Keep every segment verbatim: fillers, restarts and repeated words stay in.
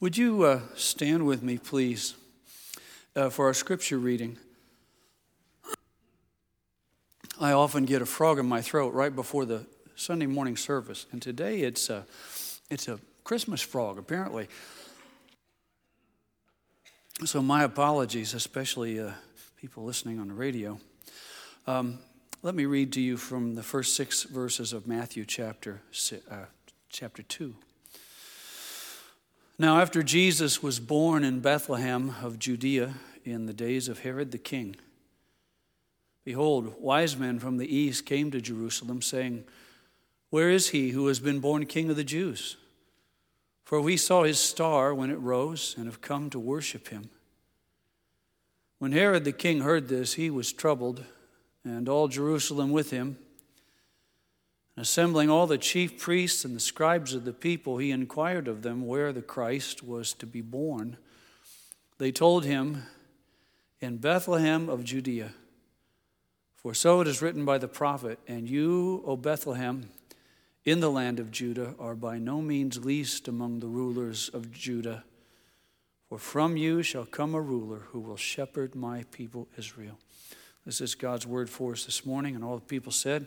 Would you uh, stand with me, please, uh, for our scripture reading? I often get a frog in my throat right before the Sunday morning service, and today it's a, it's a Christmas frog, apparently. So my apologies, especially uh, people listening on the radio. Um, let me read to you from the first six verses of Matthew chapter uh, chapter two. Now, after Jesus was born in Bethlehem of Judea in the days of Herod the king, behold, wise men from the east came to Jerusalem, saying, "Where is he who has been born King of the Jews? For we saw his star when it rose and have come to worship him." When Herod the king heard this, he was troubled, and all Jerusalem with him. Assembling all the chief priests and the scribes of the people, he inquired of them where the Christ was to be born. They told him, "In Bethlehem of Judea. For so it is written by the prophet, and you, O Bethlehem, in the land of Judah, are by no means least among the rulers of Judah. For from you shall come a ruler who will shepherd my people Israel." This is God's word for us this morning, and all the people said,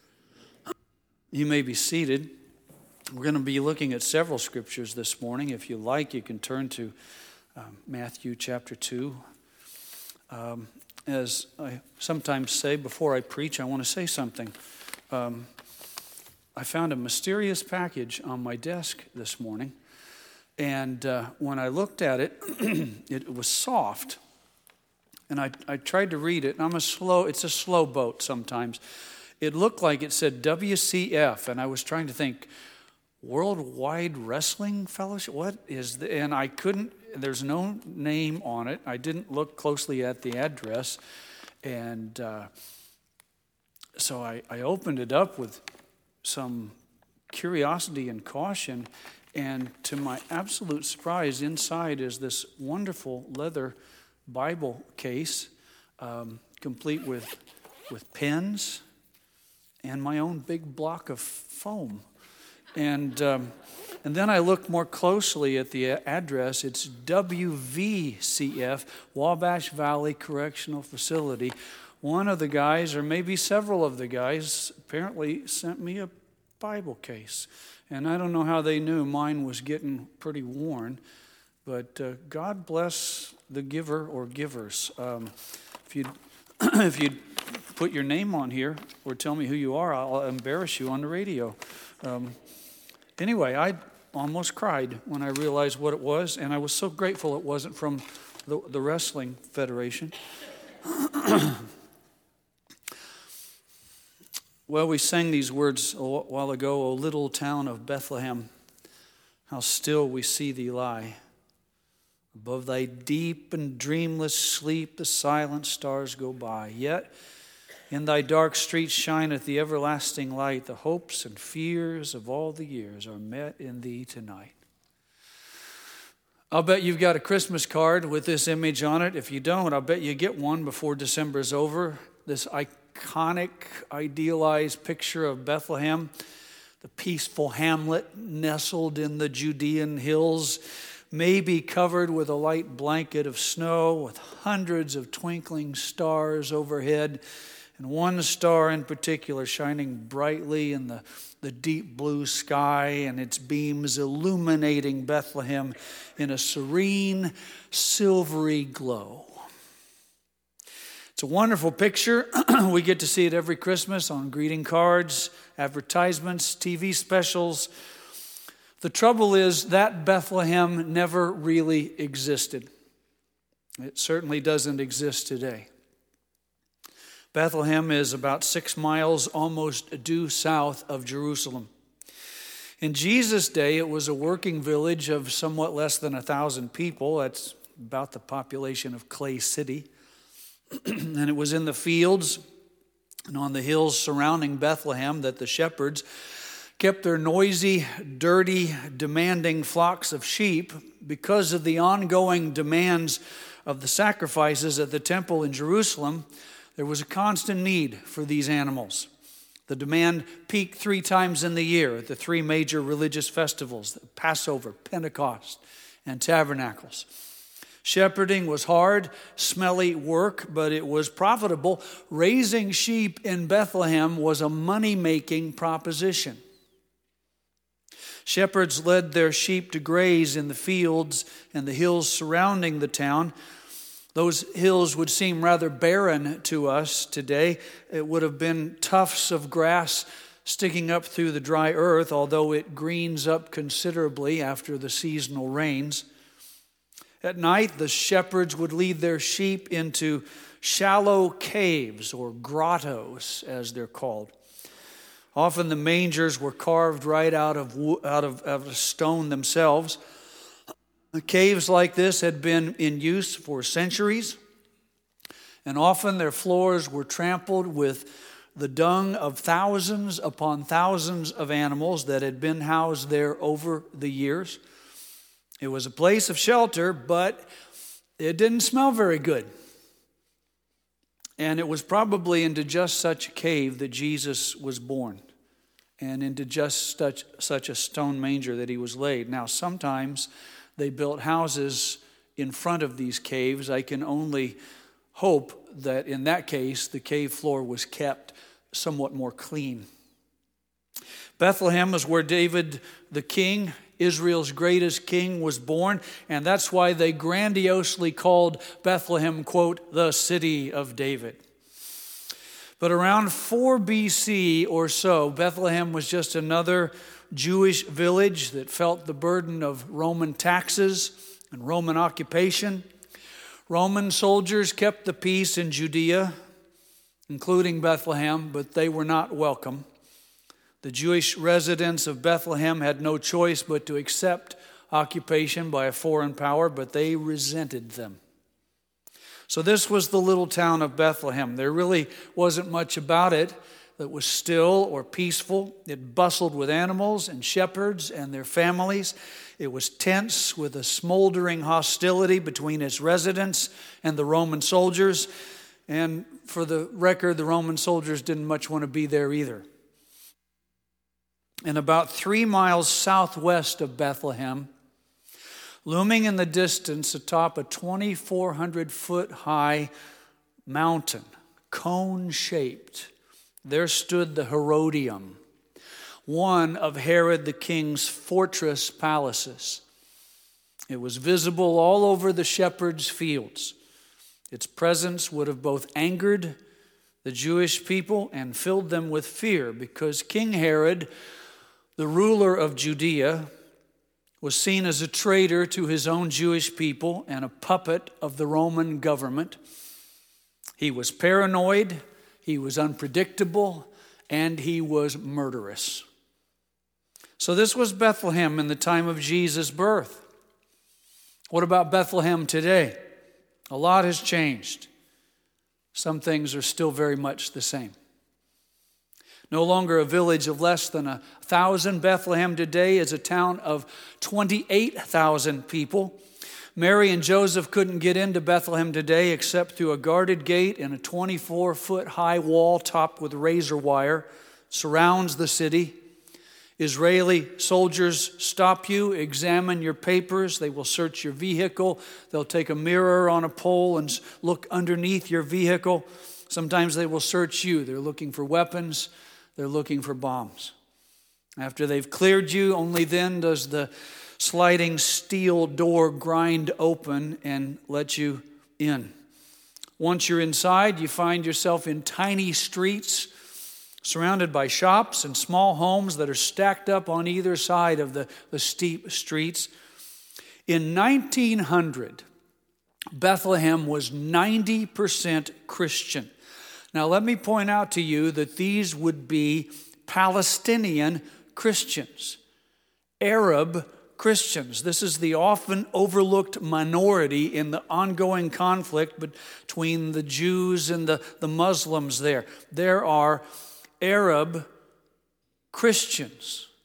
you may be seated. We're going to be looking at several scriptures this morning. If you like, you can turn to um, Matthew chapter two. Um, as I sometimes say before I preach, I want to say something. Um, I found a mysterious package on my desk this morning, and uh, when I looked at it, it was soft. And I, I tried to read it, and I'm a slow, it's a slow boat sometimes. It looked like it said W C F, and I was trying to think, Worldwide Wrestling Fellowship? What is the, and I couldn't, there's no name on it. I didn't look closely at the address, and uh, so I, I opened it up with some curiosity and caution, and to my absolute surprise, inside is this wonderful leather Bible case, um, complete with with pens and my own big block of foam. And um, and then I looked more closely at the address. It's W V C F, Wabash Valley Correctional Facility. One of the guys, or maybe several of the guys, apparently sent me a Bible case. And I don't know how they knew mine was getting pretty worn. But uh, God bless the giver or givers. Um, if you'd, if you'd put your name on here or tell me who you are, I'll embarrass you on the radio. Um, anyway, I almost cried when I realized what it was, and I was so grateful it wasn't from the, the Wrestling Federation. Well, we sang these words a while ago, "O little town of Bethlehem, how still we see thee lie. Above thy deep and dreamless sleep the silent stars go by. Yet in thy dark streets shineth the everlasting light. The hopes and fears of all the years are met in thee tonight." I'll bet you've got a Christmas card with this image on it. If you don't, I'll bet you get one before December is over. This iconic, idealized picture of Bethlehem, the peaceful hamlet nestled in the Judean hills, maybe covered with a light blanket of snow, with hundreds of twinkling stars overhead, and one star in particular shining brightly in the, the deep blue sky, and its beams illuminating Bethlehem in a serene, silvery glow. It's a wonderful picture. We get to see it every Christmas on greeting cards, advertisements, T V specials. The trouble is that Bethlehem never really existed. It certainly doesn't exist today. Bethlehem is about six miles almost due south of Jerusalem. In Jesus' day, it was a working village of somewhat less than a thousand people. That's about the population of Clay City. And it was in the fields and on the hills surrounding Bethlehem that the shepherds kept their noisy, dirty, demanding flocks of sheep because of the ongoing demands of the sacrifices at the temple in Jerusalem. There was a constant need for these animals. The demand peaked three times in the year at the three major religious festivals, Passover, Pentecost, and tabernacles. Shepherding was hard, smelly work, but it was profitable. Raising sheep in Bethlehem was a money-making proposition. Shepherds led their sheep to graze in the fields and the hills surrounding the town. Those hills would seem rather barren to us today. It would have been tufts of grass sticking up through the dry earth, although it greens up considerably after the seasonal rains. At night, the shepherds would lead their sheep into shallow caves, or grottos, as they're called. Often the mangers were carved right out of out of, out of stone themselves. The caves like this had been in use for centuries, and often their floors were trampled with the dung of thousands upon thousands of animals that had been housed there over the years. It was a place of shelter, but it didn't smell very good. And it was probably into just such a cave that Jesus was born, and into just such, such a stone manger that he was laid. Now, sometimes they built houses in front of these caves. I can only hope that in that case, the cave floor was kept somewhat more clean. Bethlehem is where David the king, Israel's greatest king, was born, and that's why they grandiosely called Bethlehem, quote, the city of David. But around four B C or so, Bethlehem was just another Jewish village that felt the burden of Roman taxes and Roman occupation. Roman soldiers kept the peace in Judea, including Bethlehem, but they were not welcome. The Jewish residents of Bethlehem had no choice but to accept occupation by a foreign power, but they resented them. So this was the little town of Bethlehem. There really wasn't much about it that was still or peaceful. It bustled with animals and shepherds and their families. It was tense with a smoldering hostility between its residents and the Roman soldiers. And for the record, the Roman soldiers didn't much want to be there either. And about three miles southwest of Bethlehem, looming in the distance atop a twenty-four hundred foot high mountain, cone-shaped, there stood the Herodium, one of Herod the king's fortress palaces. It was visible all over the shepherds' fields. Its presence would have both angered the Jewish people and filled them with fear, because King Herod, the ruler of Judea, was seen as a traitor to his own Jewish people and a puppet of the Roman government. He was paranoid, he was unpredictable, and he was murderous. So this was Bethlehem in the time of Jesus' birth. What about Bethlehem today? A lot has changed. Some things are still very much the same. No longer a village of less than a thousand, Bethlehem today is a town of twenty-eight thousand people. Mary and Joseph couldn't get into Bethlehem today except through a guarded gate, and a twenty-four foot high wall topped with razor wire surrounds the city. Israeli soldiers stop you, examine your papers. They will search your vehicle. They'll take a mirror on a pole and look underneath your vehicle. Sometimes they will search you. They're looking for weapons. They're looking for bombs. After they've cleared you, only then does the sliding steel door grind open and let you in. Once you're inside, you find yourself in tiny streets surrounded by shops and small homes that are stacked up on either side of the, the steep streets. In nineteen hundred, Bethlehem was ninety percent Christian. Now, let me point out to you that these would be Palestinian Christians, Arab Christians. This is the often overlooked minority in the ongoing conflict between the Jews and the, the Muslims there. There are Arab Christians.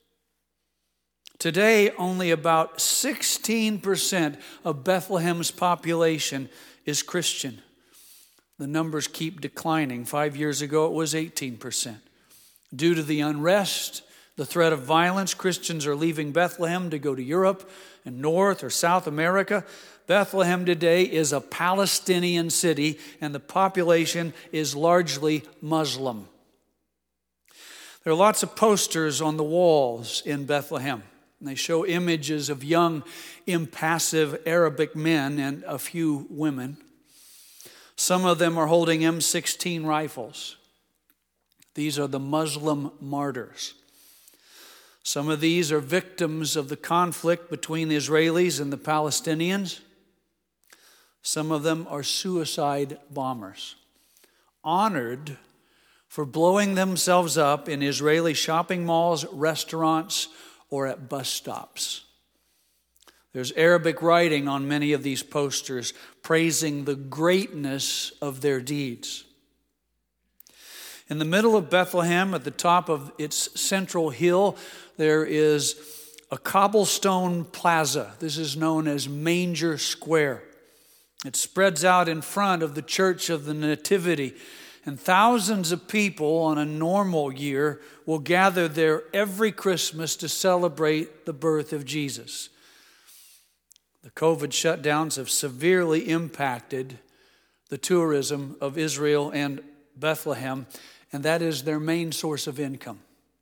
Today, only about sixteen percent of Bethlehem's population is Christian. The numbers keep declining. Five years ago, it was eighteen percent. Due to the unrest, The threat of violence, Christians are leaving Bethlehem to go to Europe and North or South America. Bethlehem today is a Palestinian city, and the population is largely Muslim. There are lots of posters on the walls in Bethlehem. And they show images of young, impassive Arabic men and a few women. Some of them are holding M sixteen rifles. These are the Muslim martyrs. Some of these are victims of the conflict between the Israelis and the Palestinians. Some of them are suicide bombers, honored for blowing themselves up in Israeli shopping malls, restaurants, or at bus stops. There's Arabic writing on many of these posters praising the greatness of their deeds. In the middle of Bethlehem, at the top of its central hill, there is a cobblestone plaza. This is known as Manger Square. It spreads out in front of the Church of the Nativity, and thousands of people on a normal year will gather there every Christmas to celebrate the birth of Jesus. The COVID shutdowns have severely impacted the tourism of Israel and Bethlehem, and that is their main source of income.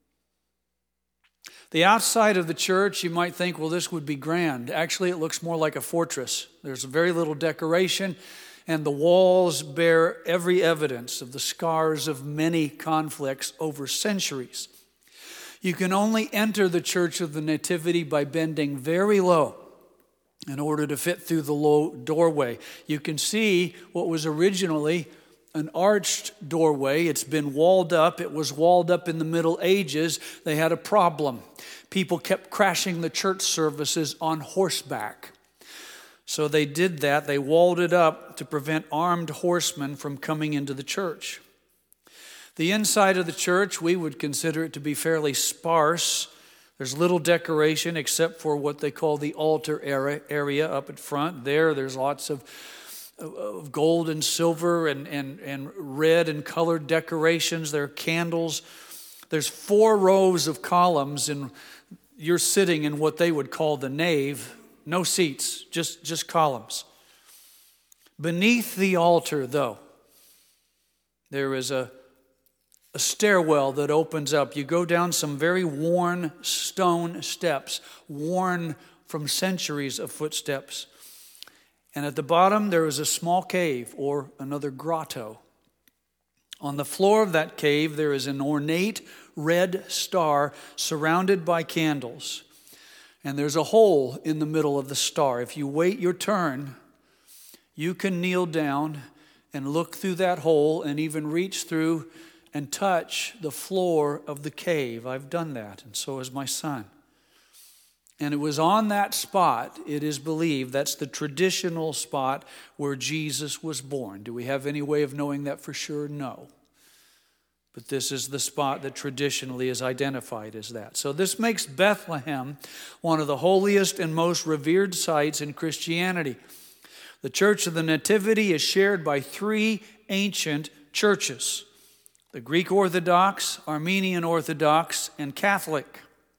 The outside of the church, you might think, well, this would be grand. Actually, it looks more like a fortress. There's very little decoration, and the walls bear every evidence of the scars of many conflicts over centuries. You can only enter the Church of the Nativity by bending very low in order to fit through the low doorway. You can see what was originally an arched doorway. It's been walled up. It was walled up in the Middle Ages. They had a problem. People kept crashing the church services on horseback. So they did that. They walled it up to prevent armed horsemen from coming into the church. The inside of the church, we would consider it to be fairly sparse. There's little decoration except for what they call the altar area up at front. There, there's lots of, of gold and silver and, and, and red and colored decorations. There are candles. There's four rows of columns, and you're sitting in what they would call the nave. No seats, just, just columns. Beneath the altar, though, there is a A stairwell that opens up. You go down some very worn stone steps, worn from centuries of footsteps. And at the bottom, there is a small cave or another grotto. On the floor of that cave, there is an ornate red star surrounded by candles. And there's a hole in the middle of the star. If you wait your turn, you can kneel down and look through that hole and even reach through and touch the floor of the cave. I've done that, and so has my son. And it was on that spot, it is believed, that's the traditional spot where Jesus was born. Do we have any way of knowing that for sure? No. But this is the spot that traditionally is identified as that. So this makes Bethlehem one of the holiest and most revered sites in Christianity. The Church of the Nativity is shared by three ancient churches: the Greek Orthodox, Armenian Orthodox, and Catholic.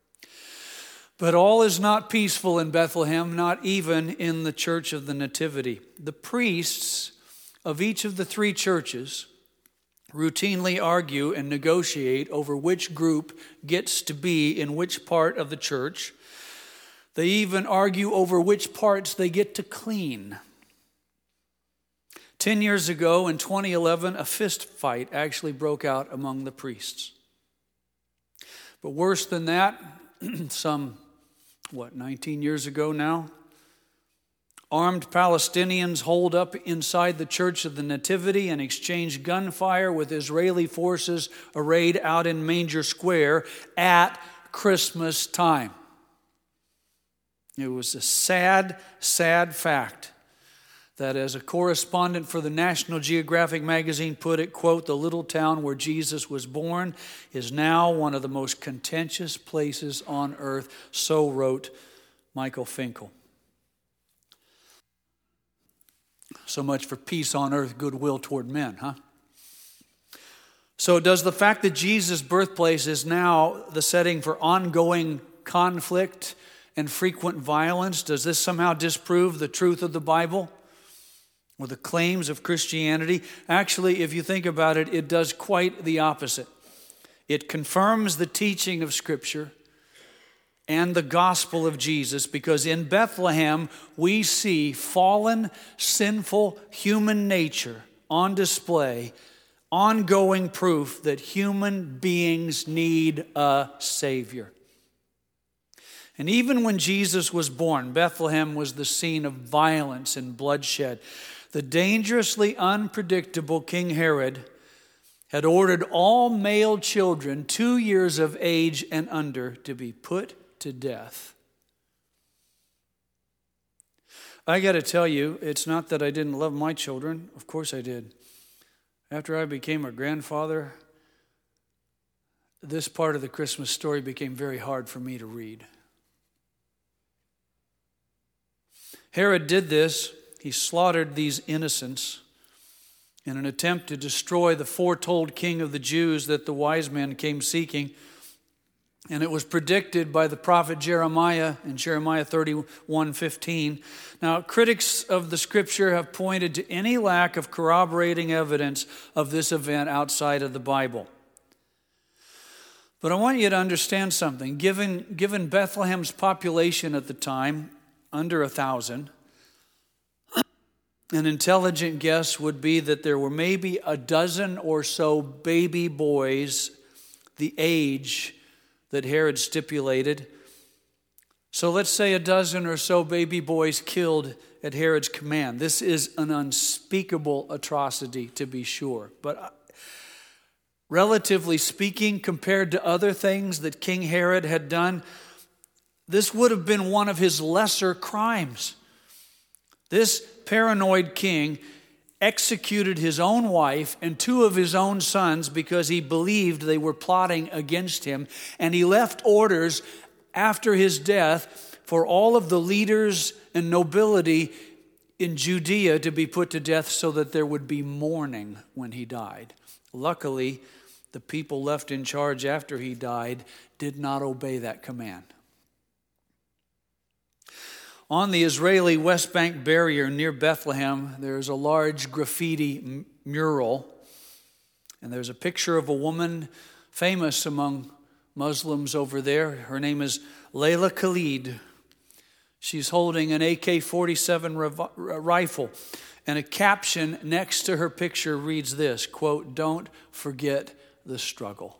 But all is not peaceful in Bethlehem, not even in the Church of the Nativity. The priests of each of the three churches routinely argue and negotiate over which group gets to be in which part of the church. They even argue over which parts they get to clean. Ten years ago, in twenty eleven, a fist fight actually broke out among the priests. But worse than that, some, what, nineteen years ago now, armed Palestinians holed up inside the Church of the Nativity and exchanged gunfire with Israeli forces arrayed out in Manger Square at Christmas time. It was a sad, sad fact that, as a correspondent for the National Geographic magazine put it, quote, "The little town where Jesus was born is now one of the most contentious places on earth," so wrote Michael Finkel. So much for peace on earth, goodwill toward men, huh? So does the fact that Jesus' birthplace is now the setting for ongoing conflict and frequent violence, does this somehow disprove the truth of the Bible or the claims of Christianity? Actually, if you think about it, it does quite the opposite. It confirms the teaching of Scripture and the gospel of Jesus, because in Bethlehem we see fallen, sinful human nature on display, ongoing proof that human beings need a Savior. And even when Jesus was born, Bethlehem was the scene of violence and bloodshed. The dangerously unpredictable King Herod had ordered all male children two years of age and under to be put to death. I got to tell you, it's not that I didn't love my children. Of course I did. After I became a grandfather, this part of the Christmas story became very hard for me to read. Herod did this. He slaughtered these innocents in an attempt to destroy the foretold king of the Jews that the wise men came seeking. And it was predicted by the prophet Jeremiah in Jeremiah thirty-one fifteen. Now, critics of the Scripture have pointed to any lack of corroborating evidence of this event outside of the Bible. But I want you to understand something. Given, given Bethlehem's population at the time, under a thousand, an intelligent guess would be that there were maybe a dozen or so baby boys, the age that Herod stipulated. So let's say a dozen or so baby boys killed at Herod's command. This is an unspeakable atrocity, to be sure. But relatively speaking, compared to other things that King Herod had done, this would have been one of his lesser crimes. This paranoid king executed his own wife and two of his own sons because he believed they were plotting against him. And he left orders after his death for all of the leaders and nobility in Judea to be put to death so that there would be mourning when he died. Luckily, the people left in charge after he died did not obey that command. On the Israeli West Bank barrier near Bethlehem, there's a large graffiti m- mural, and there's a picture of a woman famous among Muslims over there. Her name is Layla Khalid. She's holding an A K forty-seven rev- rifle, and a caption next to her picture reads this, quote, "Don't forget the struggle."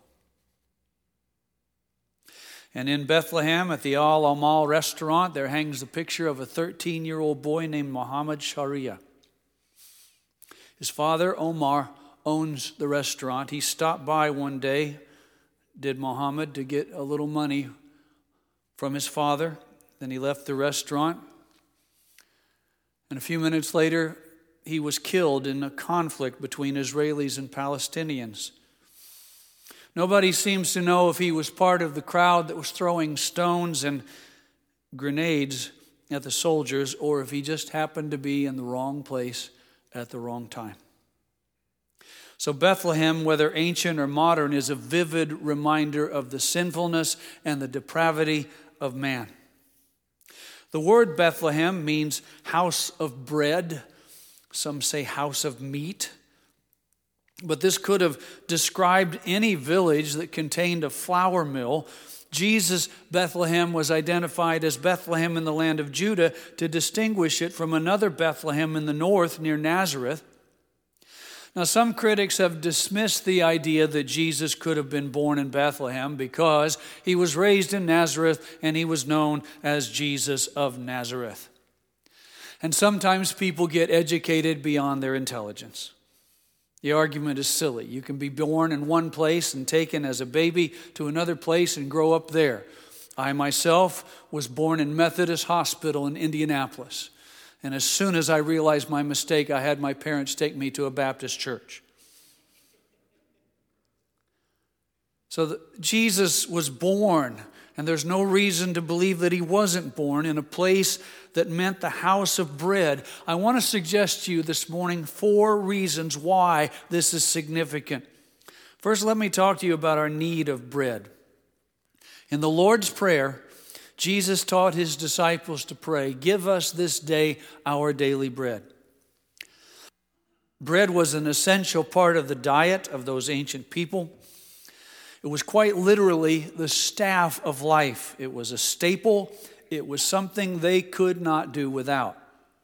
And in Bethlehem at the Al Amal restaurant, there hangs the picture of a thirteen-year-old boy named Muhammad Sharia. His father, Omar, owns the restaurant. He stopped by one day, did Muhammad, to get a little money from his father. Then he left the restaurant. And a few minutes later, he was killed in a conflict between Israelis and Palestinians. Nobody seems to know if he was part of the crowd that was throwing stones and grenades at the soldiers, or if he just happened to be in the wrong place at the wrong time. So Bethlehem, whether ancient or modern, is a vivid reminder of the sinfulness and the depravity of man. The word Bethlehem means house of bread. Some say house of meat. But this could have described any village that contained a flour mill. Jesus' Bethlehem was identified as Bethlehem in the land of Judah to distinguish it from another Bethlehem in the north near Nazareth. Now, some critics have dismissed the idea that Jesus could have been born in Bethlehem because he was raised in Nazareth and he was known as Jesus of Nazareth. And sometimes people get educated beyond their intelligence. The argument is silly. You can be born in one place and taken as a baby to another place and grow up there. I myself was born in Methodist Hospital in Indianapolis. And as soon as I realized my mistake, I had my parents take me to a Baptist church. So the, Jesus was born, and there's no reason to believe that he wasn't born in a place that meant the house of bread. I want to suggest to you this morning four reasons why this is significant. First, let me talk to you about our need of bread. In the Lord's Prayer, Jesus taught his disciples to pray, "Give us this day our daily bread." Bread was an essential part of the diet of those ancient people. It was quite literally the staff of life. It was a staple. It was something they could not do without.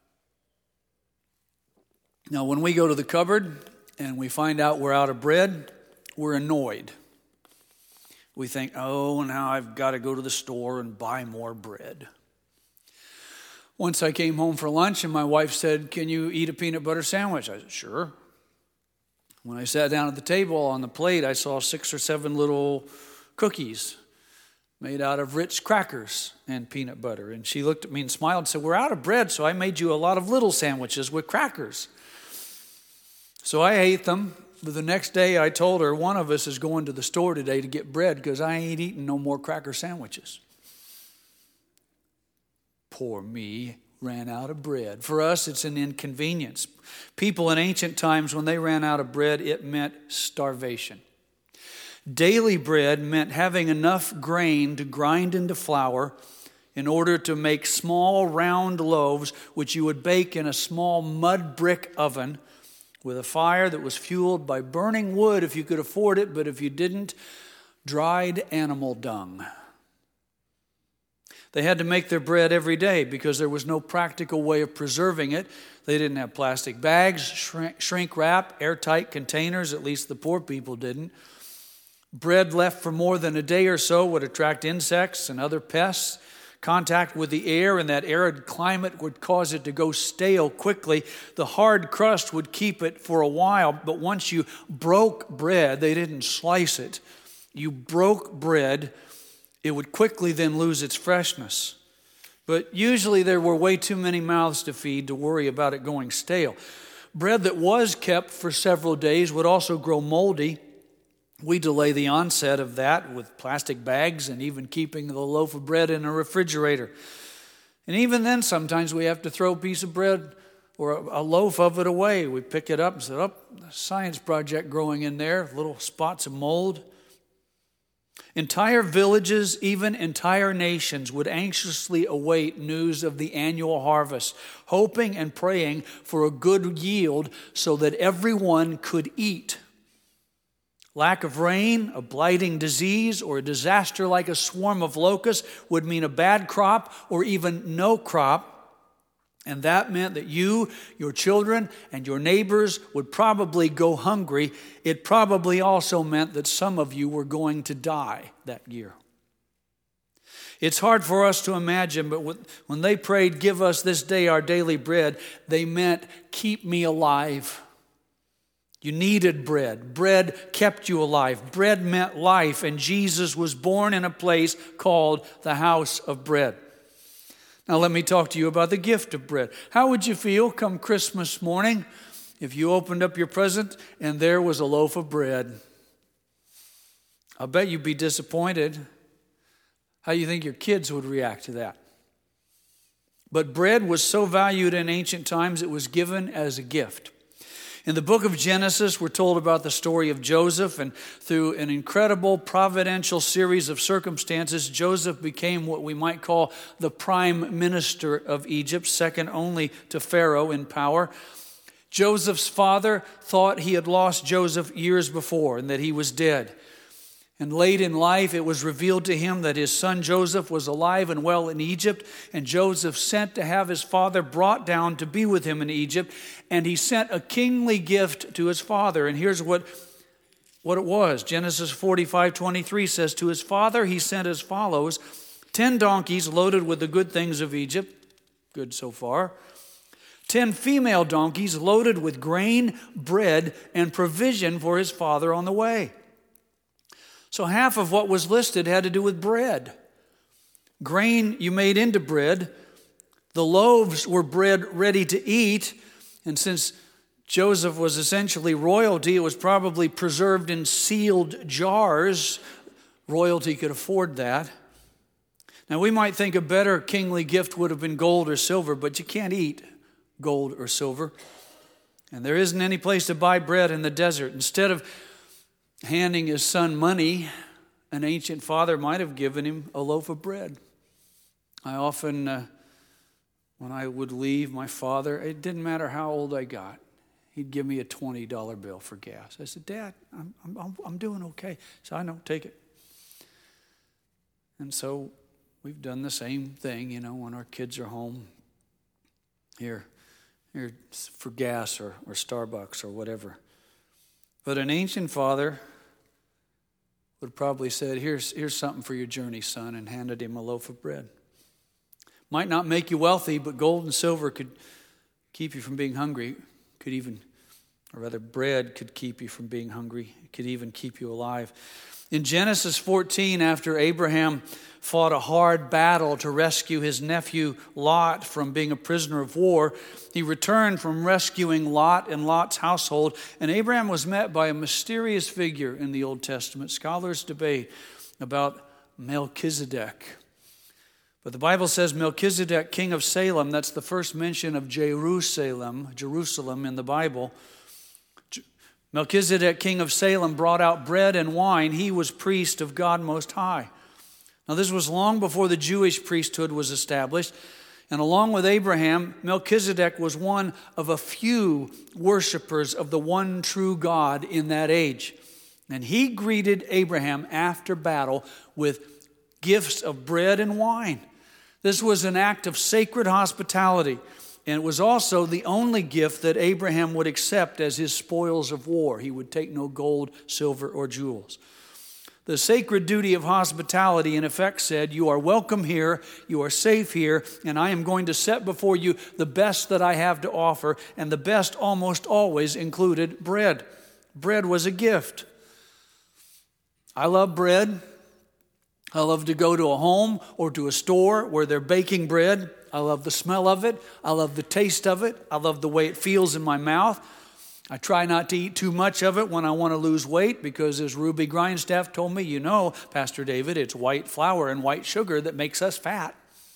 Now, when we go to the cupboard and we find out we're out of bread, we're annoyed. We think, oh, now I've got to go to the store and buy more bread. Once I came home for lunch and my wife said, "Can you eat a peanut butter sandwich?" I said, "Sure." When I sat down at the table on the plate, I saw six or seven little cookies made out of Ritz crackers and peanut butter. And she looked at me and smiled and said, "We're out of bread, so I made you a lot of little sandwiches with crackers." So I ate them. But the next day I told her, one of us is going to the store today to get bread because I ain't eating no more cracker sandwiches. Poor me, ran out of bread. For us, it's an inconvenience. People in ancient times, when they ran out of bread, it meant starvation. Daily bread meant having enough grain to grind into flour in order to make small round loaves, which you would bake in a small mud brick oven with a fire that was fueled by burning wood if you could afford it, but if you didn't, dried animal dung. They had to make their bread every day because there was no practical way of preserving it. They didn't have plastic bags, shrink, shrink wrap, airtight containers, at least the poor people didn't. Bread left for more than a day or so would attract insects and other pests. Contact with the air in that arid climate would cause it to go stale quickly. The hard crust would keep it for a while, but once you broke bread, they didn't slice it. You broke bread, it would quickly then lose its freshness. But usually there were way too many mouths to feed to worry about it going stale. Bread that was kept for several days would also grow moldy. We delay the onset of that with plastic bags and even keeping the loaf of bread in a refrigerator. And even then, sometimes we have to throw a piece of bread or a loaf of it away. We pick it up and say, "Oh, science project growing in there, little spots of mold." Entire villages, even entire nations, would anxiously await news of the annual harvest, hoping and praying for a good yield so that everyone could eat. Lack of rain, a blighting disease, or a disaster like a swarm of locusts would mean a bad crop or even no crop. And that meant that you, your children, and your neighbors would probably go hungry. It probably also meant that some of you were going to die that year. It's hard for us to imagine, but when they prayed, "Give us this day our daily bread," they meant, "Keep me alive." You needed bread. Bread kept you alive. Bread meant life, and Jesus was born in a place called the house of bread. Now let me talk to you about the gift of bread. How would you feel come Christmas morning if you opened up your present and there was a loaf of bread? I'll bet you'd be disappointed. How do you think your kids would react to that? But bread was so valued in ancient times, it was given as a gift. In the book of Genesis, we're told about the story of Joseph, and through an incredible providential series of circumstances, Joseph became what we might call the prime minister of Egypt, second only to Pharaoh in power. Joseph's father thought he had lost Joseph years before and that he was dead. And late in life, it was revealed to him that his son Joseph was alive and well in Egypt. And Joseph sent to have his father brought down to be with him in Egypt. And he sent a kingly gift to his father. And here's what, what it was. Genesis forty-five twenty-three says, "To his father he sent as follows, ten donkeys loaded with the good things of Egypt." Good so far. Ten female donkeys loaded with grain, bread, and provision for his father on the way. So half of what was listed had to do with bread. Grain you made into bread. The loaves were bread ready to eat. And since Joseph was essentially royalty, it was probably preserved in sealed jars. Royalty could afford that. Now we might think a better kingly gift would have been gold or silver, but you can't eat gold or silver. And there isn't any place to buy bread in the desert. Instead of handing his son money, an ancient father might have given him a loaf of bread. I often, uh, when I would leave my father, it didn't matter how old I got, he'd give me a twenty dollar bill for gas. I said, Dad, I'm, I'm, I'm doing okay. So I know, take it. And so we've done the same thing, you know, when our kids are home. Here, here for gas or, or Starbucks or whatever. But an ancient father would probably said, here's, here's something for your journey, son, and handed him a loaf of bread. Might not make you wealthy, but gold and silver could keep you from being hungry. Could even, or rather bread could keep you from being hungry. It could even keep you alive. In Genesis fourteen, after Abraham fought a hard battle to rescue his nephew Lot from being a prisoner of war, he returned from rescuing Lot and Lot's household, and Abraham was met by a mysterious figure in the Old Testament. Scholars debate about Melchizedek. But the Bible says Melchizedek, king of Salem, that's the first mention of Jerusalem, Jerusalem in the Bible. Melchizedek, king of Salem, brought out bread and wine. He was priest of God Most High. Now, this was long before the Jewish priesthood was established. And along with Abraham, Melchizedek was one of a few worshipers of the one true God in that age. And he greeted Abraham after battle with gifts of bread and wine. This was an act of sacred hospitality. And it was also the only gift that Abraham would accept as his spoils of war. He would take no gold, silver, or jewels. The sacred duty of hospitality, in effect, said, you are welcome here, you are safe here, and I am going to set before you the best that I have to offer, and the best almost always included bread. Bread was a gift. I love bread. I love to go to a home or to a store where they're baking bread. I love the smell of it. I love the taste of it. I love the way it feels in my mouth. I try not to eat too much of it when I want to lose weight because, as Ruby Grindstaff told me, you know, Pastor David, it's white flour and white sugar that makes us fat.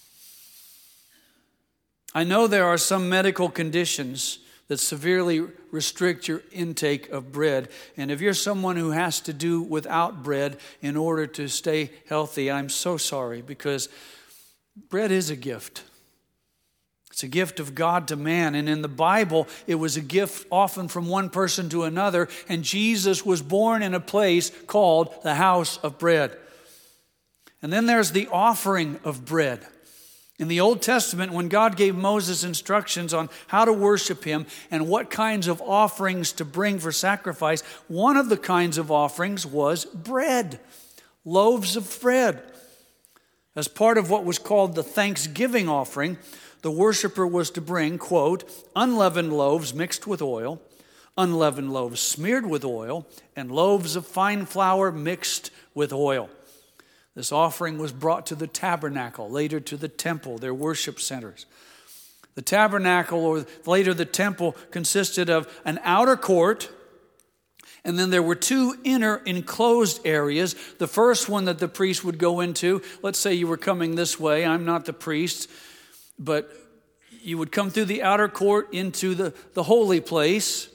I know there are some medical conditions that severely restrict your intake of bread. And if you're someone who has to do without bread in order to stay healthy, I'm so sorry, because bread is a gift. It's a gift of God to man. And in the Bible, it was a gift often from one person to another. And Jesus was born in a place called the house of bread. And then there's the offering of bread. In the Old Testament, when God gave Moses instructions on how to worship him and what kinds of offerings to bring for sacrifice, one of the kinds of offerings was bread, loaves of bread. As part of what was called the thanksgiving offering, the worshiper was to bring, quote, unleavened loaves mixed with oil, unleavened loaves smeared with oil, and loaves of fine flour mixed with oil. This offering was brought to the tabernacle, later to the temple, their worship centers. The tabernacle, or later the temple, consisted of an outer court, and then there were two inner enclosed areas. The first one that the priest would go into, let's say you were coming this way, I'm not the priest, but you would come through the outer court into the, the holy place,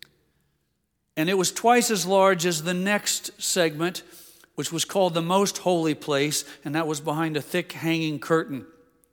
and it was twice as large as the next segment, which was called the most holy place, and that was behind a thick hanging curtain.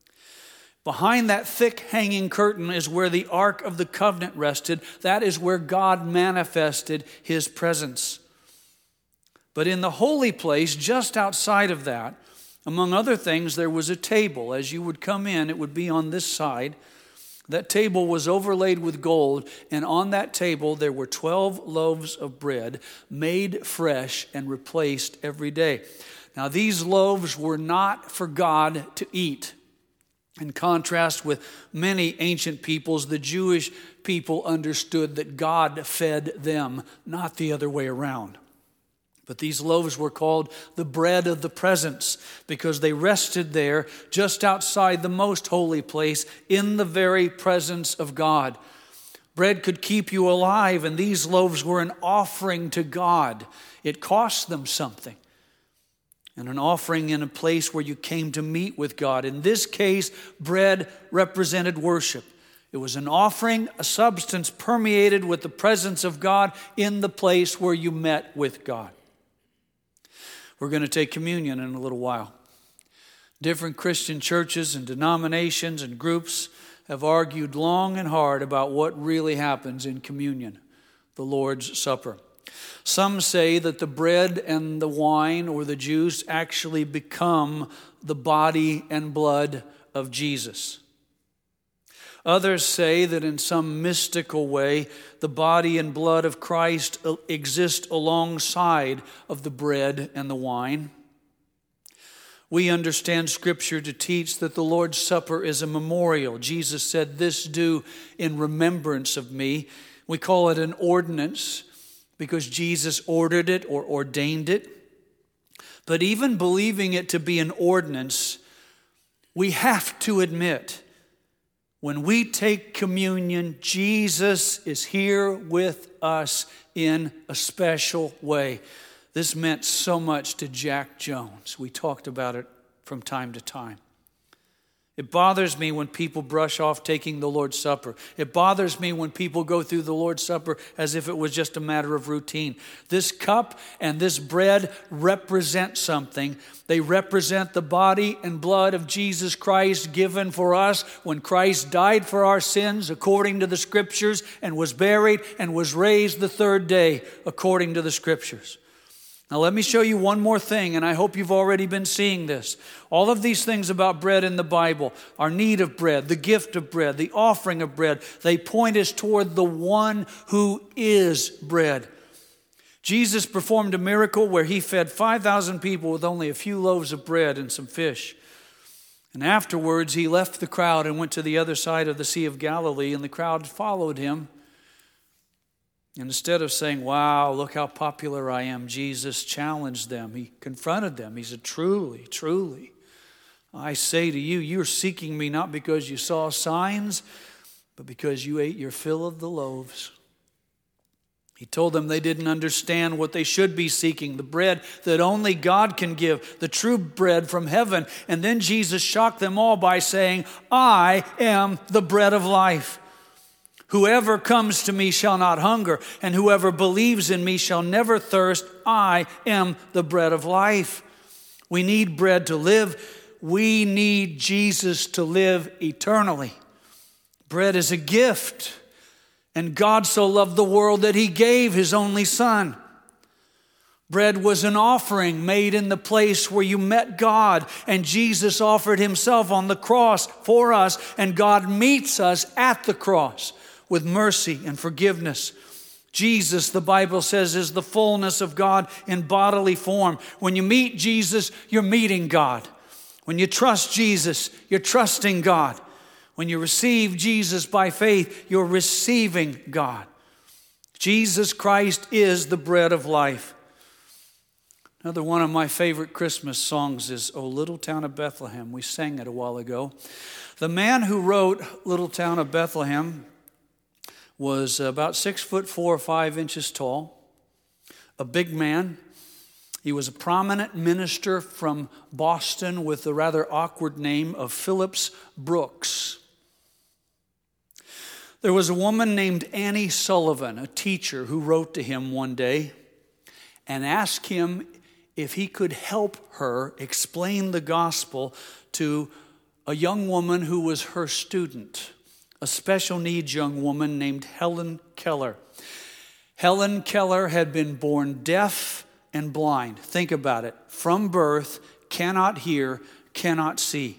Behind that thick hanging curtain is where the Ark of the Covenant rested. That is where God manifested his presence. But in the holy place, just outside of that, among other things, there was a table. As you would come in, it would be on this side. That table was overlaid with gold, and on that table there were twelve loaves of bread made fresh and replaced every day. Now, these loaves were not for God to eat. In contrast with many ancient peoples, the Jewish people understood that God fed them, not the other way around. But these loaves were called the bread of the presence because they rested there just outside the most holy place in the very presence of God. Bread could keep you alive, and these loaves were an offering to God. It cost them something. And an offering in a place where you came to meet with God. In this case, bread represented worship. It was an offering, a substance permeated with the presence of God in the place where you met with God. We're going to take communion in a little while. Different Christian churches and denominations and groups have argued long and hard about what really happens in communion, the Lord's Supper. Some say that the bread and the wine or the juice actually become the body and blood of Jesus. Others say that in some mystical way, the body and blood of Christ exist alongside of the bread and the wine. We understand Scripture to teach that the Lord's Supper is a memorial. Jesus said, "This do in remembrance of me." We call it an ordinance because Jesus ordered it or ordained it. But even believing it to be an ordinance, we have to admit, when we take communion, Jesus is here with us in a special way. This meant so much to Jack Jones. We talked about it from time to time. It bothers me when people brush off taking the Lord's Supper. It bothers me when people go through the Lord's Supper as if it was just a matter of routine. This cup and this bread represent something. They represent the body and blood of Jesus Christ given for us when Christ died for our sins according to the Scriptures and was buried and was raised the third day according to the Scriptures. Now let me show you one more thing, and I hope you've already been seeing this. All of these things about bread in the Bible, our need of bread, the gift of bread, the offering of bread, they point us toward the one who is bread. Jesus performed a miracle where he fed five thousand people with only a few loaves of bread and some fish. And afterwards he left the crowd and went to the other side of the Sea of Galilee, and the crowd followed him. And instead of saying, "Wow, look how popular I am," Jesus challenged them. He confronted them. He said, "Truly, truly, I say to you, you're seeking me not because you saw signs, but because you ate your fill of the loaves." He told them they didn't understand what they should be seeking, the bread that only God can give, the true bread from heaven. And then Jesus shocked them all by saying, "I am the bread of life. Whoever comes to me shall not hunger, and whoever believes in me shall never thirst. I am the bread of life." We need bread to live. We need Jesus to live eternally. Bread is a gift, and God so loved the world that he gave his only Son. Bread was an offering made in the place where you met God, and Jesus offered himself on the cross for us, and God meets us at the cross with mercy and forgiveness. Jesus, the Bible says, is the fullness of God in bodily form. When you meet Jesus, you're meeting God. When you trust Jesus, you're trusting God. When you receive Jesus by faith, you're receiving God. Jesus Christ is the bread of life. Another one of my favorite Christmas songs is "O Little Town of Bethlehem." We sang it a while ago. The man who wrote "Little Town of Bethlehem" was about six foot four or five inches tall, a big man. He was a prominent minister from Boston with the rather awkward name of Phillips Brooks. There was a woman named Annie Sullivan, a teacher, who wrote to him one day and asked him if he could help her explain the gospel to a young woman who was her student, a special needs young woman named Helen Keller. Helen Keller had been born deaf and blind. Think about it. From birth, cannot hear, cannot see.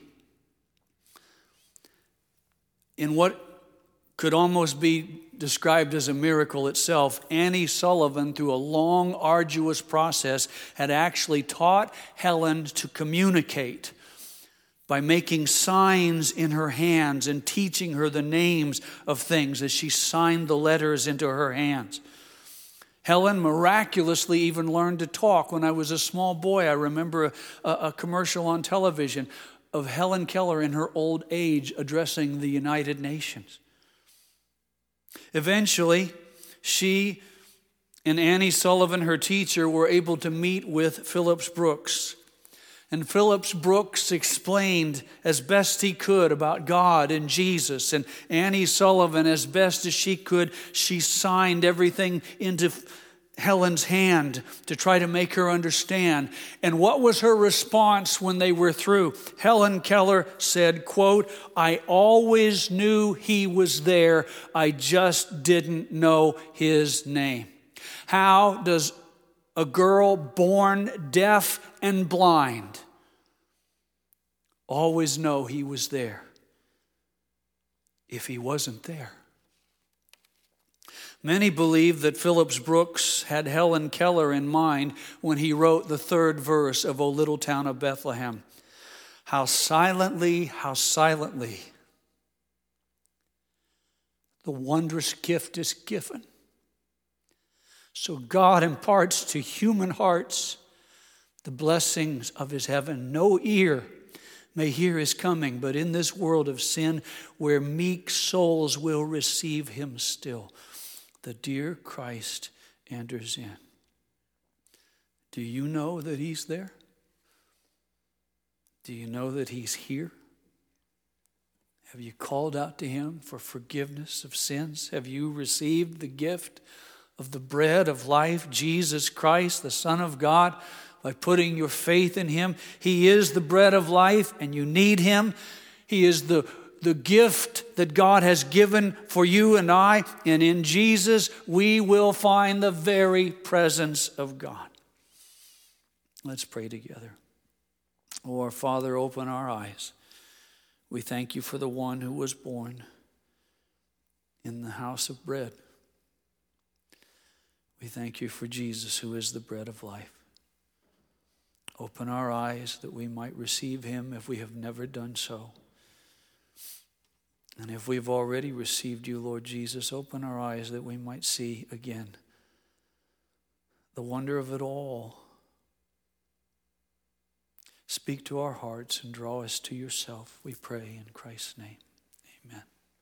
In what could almost be described as a miracle itself, Annie Sullivan, through a long, arduous process, had actually taught Helen to communicate by making signs in her hands and teaching her the names of things as she signed the letters into her hands. Helen miraculously even learned to talk. When I was a small boy, I remember a, a, a commercial on television of Helen Keller in her old age addressing the United Nations. Eventually, she and Annie Sullivan, her teacher, were able to meet with Phillips Brooks. And Phillips Brooks explained as best he could about God and Jesus. And Annie Sullivan, as best as she could, she signed everything into Helen's hand to try to make her understand. And what was her response when they were through? Helen Keller said, quote, "I always knew he was there. I just didn't know his name." How does a girl born deaf and blind always know he was there if he wasn't there? Many believe that Phillips Brooks had Helen Keller in mind when he wrote the third verse of O Little Town of Bethlehem. How silently, how silently the wondrous gift is given. So God imparts to human hearts the blessings of his heaven. No ear may hear his coming, but in this world of sin where meek souls will receive him still, the dear Christ enters in. Do you know that he's there? Do you know that he's here? Have you called out to him for forgiveness of sins? Have you received the gift of the bread of life, Jesus Christ, the Son of God, by putting your faith in him? He is the bread of life, and you need him. He is the, the gift that God has given for you and I, and in Jesus we will find the very presence of God. Let's pray together. Oh, our Father, open our eyes. We thank you for the one who was born in the house of bread. We thank you for Jesus, who is the bread of life. Open our eyes that we might receive him if we have never done so. And if we've already received you, Lord Jesus, open our eyes that we might see again the wonder of it all. Speak to our hearts and draw us to yourself, we pray in Christ's name. Amen.